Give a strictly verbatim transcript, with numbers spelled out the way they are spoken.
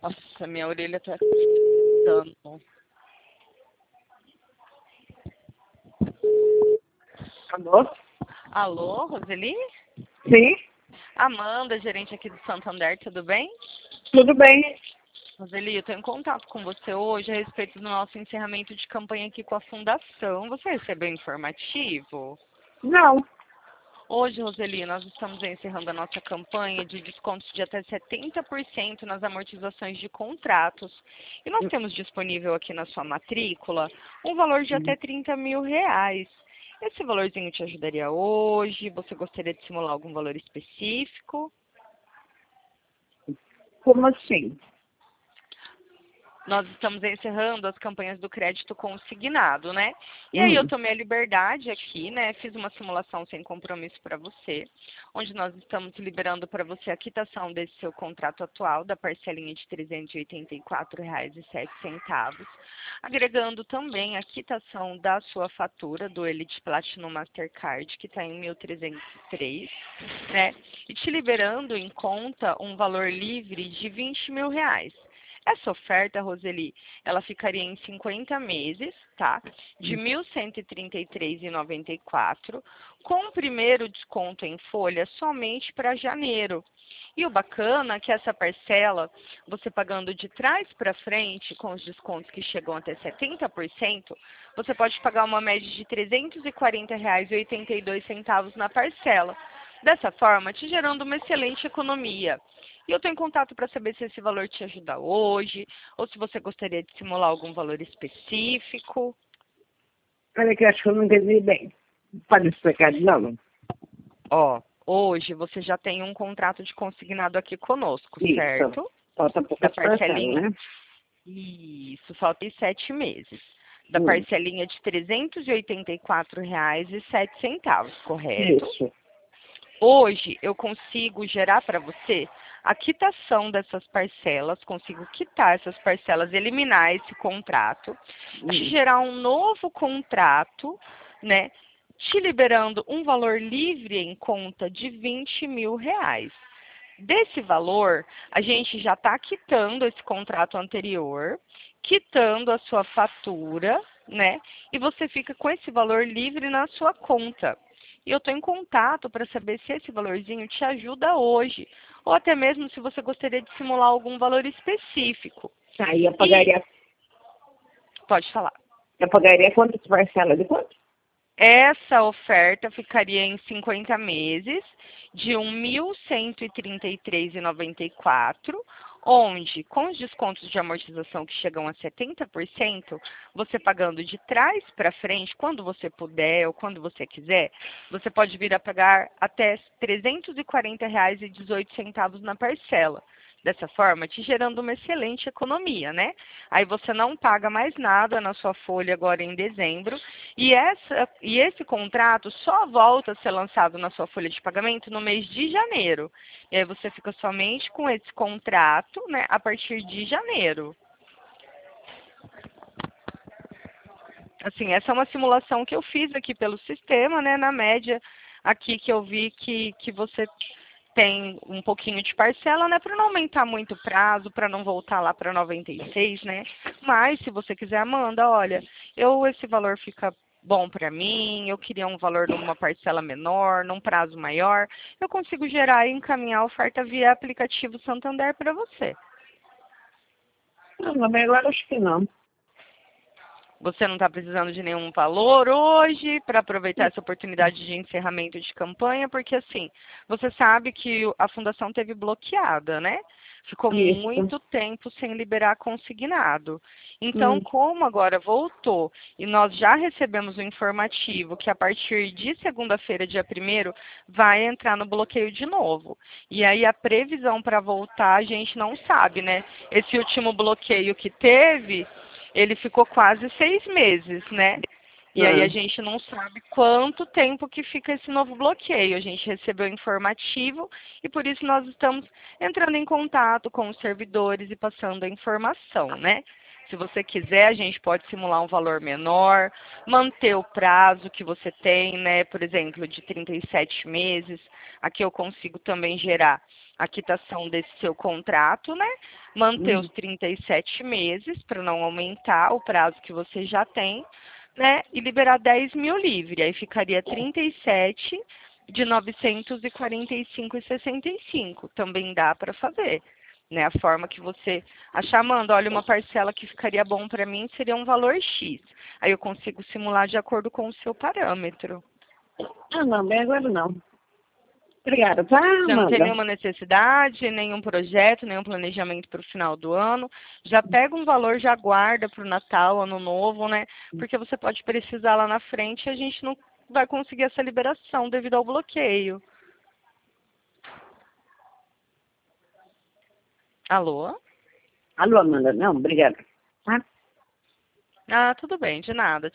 Nossa, minha orelha tá dando. Alô? Alô, Roseli? Sim, Amanda, gerente aqui do Santander, tudo bem? tudo bem. Roseli, eu estou em contato com você hoje a respeito do nosso encerramento de campanha aqui com a Fundação. Você recebeu informativo? Não. Hoje, Roseli, nós estamos encerrando a nossa campanha de descontos de até setenta por cento nas amortizações de contratos. E nós temos disponível aqui na sua matrícula um valor de até trinta mil reais. Esse valorzinho te ajudaria hoje? Você gostaria de simular algum valor específico? Como assim? Nós estamos encerrando as campanhas do crédito consignado, né? E aí eu Hum. tomei a liberdade aqui, né? Fiz uma simulação sem compromisso para você, onde nós estamos liberando para você a quitação desse seu contrato atual, da parcelinha de trezentos e oitenta e quatro reais e sete centavos, agregando também a quitação da sua fatura do Elite Platinum Mastercard, que está em mil trezentos e três, né? E te liberando em conta um valor livre de vinte mil reais. Essa oferta, Roseli, ela ficaria em cinquenta meses, tá? De mil cento e trinta e três reais e noventa e quatro centavos, com o primeiro desconto em folha somente para janeiro. E o bacana é que essa parcela, você pagando de trás para frente, com os descontos que chegam até setenta por cento, você pode pagar uma média de trezentos e quarenta reais e oitenta e dois centavos na parcela. Dessa forma, te gerando uma excelente economia. E eu estou em contato para saber se esse valor te ajuda hoje, ou se você gostaria de simular algum valor específico. Olha que eu acho que eu não entendi bem. Pode explicar de novo? Ó, hoje você já tem um contrato de consignado aqui conosco, Isso. certo? Falta Da poucas parcelas, parcelinha. né? Isso, falta sete meses. Da Hum. parcelinha de trezentos e oitenta e quatro reais e sete centavos, correto? Isso. Hoje eu consigo gerar para você a quitação dessas parcelas, consigo quitar essas parcelas, eliminar esse contrato, te Hum. gerar um novo contrato, né? Te liberando um valor livre em conta de vinte mil reais. Desse valor, a gente já está quitando esse contrato anterior, quitando a sua fatura, né? E você fica com esse valor livre na sua conta. E eu estou em contato para saber se esse valorzinho te ajuda hoje, ou até mesmo se você gostaria de simular algum valor específico. Aí eu E pagaria, pode falar. eu pagaria quantas parcelas de quanto? Essa oferta ficaria em cinquenta meses, de mil cento e trinta e três reais e noventa e quatro centavos, onde, com os descontos de amortização que chegam a setenta por cento, você pagando de trás para frente, quando você puder ou quando você quiser, você pode vir a pagar até trezentos e quarenta reais e dezoito centavos na parcela. Dessa forma, te gerando uma excelente economia, né? Aí você não paga mais nada na sua folha agora em dezembro. E, essa, e esse contrato só volta a ser lançado na sua folha de pagamento no mês de janeiro. E aí você fica somente com esse contrato, né, a partir de janeiro. Assim, essa é uma simulação que eu fiz aqui pelo sistema, né, na média aqui que eu vi que, que você tem um pouquinho de parcela, né, para não aumentar muito o prazo, para não voltar lá para noventa e seis, né? Mas se você quiser, Amanda, olha, eu esse valor fica bom para mim, eu queria um valor numa parcela menor, num prazo maior, eu consigo gerar e encaminhar a oferta via aplicativo Santander para você. Não, mas agora acho que não. Você não está precisando de nenhum valor hoje para aproveitar essa oportunidade de encerramento de campanha, porque assim, você sabe que a fundação teve bloqueada, né? Ficou Isso. muito tempo sem liberar consignado. Então, Hum. como agora voltou e nós já recebemos o informativo que a partir de segunda-feira, dia primeiro, vai entrar no bloqueio de novo. E aí a previsão para voltar a gente não sabe, né? Esse último bloqueio que teve, ele ficou quase seis meses, né? E aí a Ah. gente não sabe quanto tempo que fica esse novo bloqueio. A gente recebeu informativo e por isso nós estamos entrando em contato com os servidores e passando a informação, né? Se você quiser, a gente pode simular um valor menor, manter o prazo que você tem, né? Por exemplo, de trinta e sete meses. Aqui eu consigo também gerar a quitação desse seu contrato, né? Manter Hum. os trinta e sete meses para não aumentar o prazo que você já tem, né? E liberar dez mil livre. Aí ficaria trinta e sete de novecentos e quarenta e cinco e sessenta e cinco. Também dá para fazer. Né, a forma que você achar, Amanda, olha, uma parcela que ficaria bom para mim seria um valor X. Aí eu consigo simular de acordo com o seu parâmetro. Ah, não, bem agora não. Obrigada, tá, Já não tem Amanda? nenhuma necessidade, nenhum projeto, nenhum planejamento para o final do ano. Já pega um valor, já guarda para o Natal, Ano Novo, né? Porque você pode precisar lá na frente e a gente não vai conseguir essa liberação devido ao bloqueio. Alô? Alô, Amanda? Não, obrigada. Tá? Ah, tudo bem, de nada.